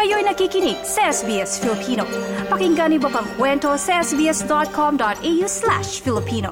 Kayo'y nakikinig sa SBS Filipino. Pakinggan niyo pa ang kwento sa sbs.com.au/Filipino.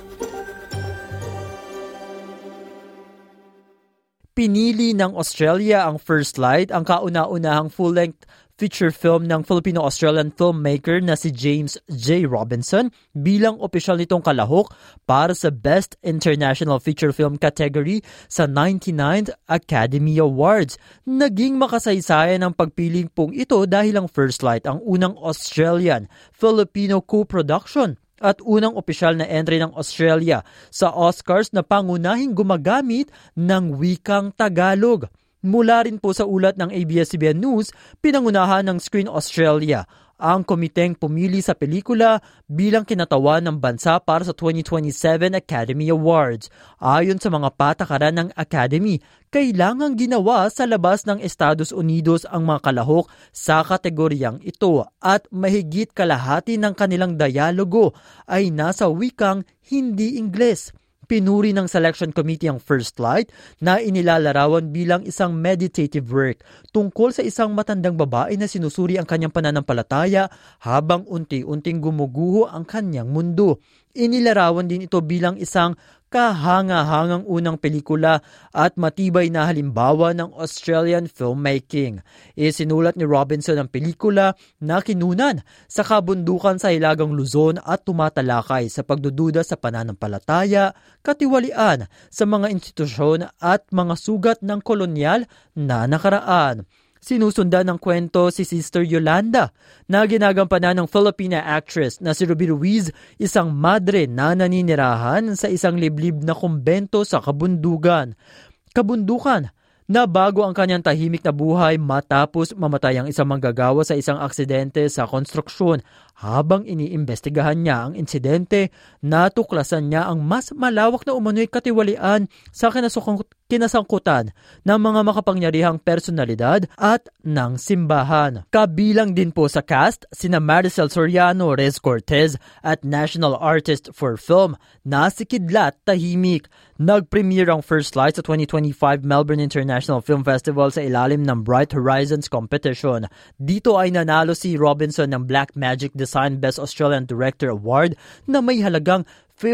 Pinili ng Australia ang First Light, ang kauna-unahang full-length feature film ng Filipino-Australian filmmaker na si James J. Robinson bilang opisyal nitong kalahok para sa Best International Feature Film category sa 99th Academy Awards. Naging makasaysayan ang pagpiling pong ito dahil ang First Light ang unang Australian-Filipino co-production at unang opisyal na entry ng Australia sa Oscars na pangunahing gumagamit ng wikang Tagalog. Mula rin po sa ulat ng ABS-CBN News, pinangunahan ng Screen Australia ang komiteng pumili sa pelikula bilang kinatawan ng bansa para sa 2027 Academy Awards. Ayon sa mga patakaran ng Academy, kailangang ginawa sa labas ng Estados Unidos ang mga kalahok sa kategoryang ito at mahigit kalahati ng kanilang dialogo ay nasa wikang hindi Ingles. Pinuri ng Selection Committee ang First Light na inilalarawan bilang isang meditative work tungkol sa isang matandang babae na sinusuri ang kanyang pananampalataya habang unti-unting gumuguho ang kanyang mundo. Inilarawan din ito bilang isang kahanga-hangang unang pelikula at matibay na halimbawa ng Australian filmmaking. Isinulat ni Robinson ang pelikula na kinunan sa kabundukan sa Hilagang Luzon at tumatalakay sa pagdududa sa pananampalataya, katiwalian sa mga institusyon at mga sugat ng kolonyal na nakaraan. Sinusundan ng kwento si Sister Yolanda na ginagampanan ng Filipina actress na si Ruby Ruiz, isang madre na naninirahan sa isang liblib na kumbento sa kabundukan. Kabundukan na bago ang kanyang tahimik na buhay matapos mamatay ang isang manggagawa sa isang aksidente sa konstruksyon. Habang iniimbestigahan niya ang insidente, natuklasan niya ang mas malawak na umano'y katiwalian sa kinasangkutan ng mga makapangyarihang personalidad at ng simbahan. Kabilang din po sa cast sina Maricel Soriano, Rez Cortez at National Artist for Film na si Kidlat Tahimik. Nag-premiere ang First Light sa 2025 Melbourne International Film Festival sa ilalim ng Bright Horizons competition. Dito ay nanalo si Robinson ng Black Magic Design Best Australian Director Award na may halagang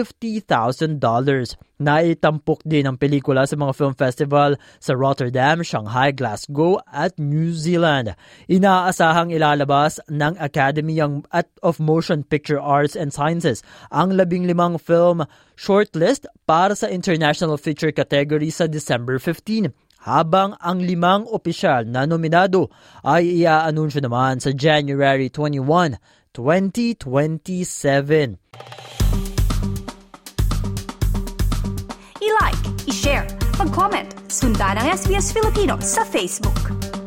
$50,000. Naitampok din ang pelikula sa mga film festival sa Rotterdam, Shanghai, Glasgow at New Zealand. Inaasahang ilalabas ng Academy of Motion Picture Arts and Sciences ang 15 film shortlist para sa International Feature category sa December 15. Habang ang 5 opisyal na nominado ay i-aanunsyo naman sa January 21, 2027. I-like, i-share, mag-comment, sundan ang SBS Filipino sa Facebook.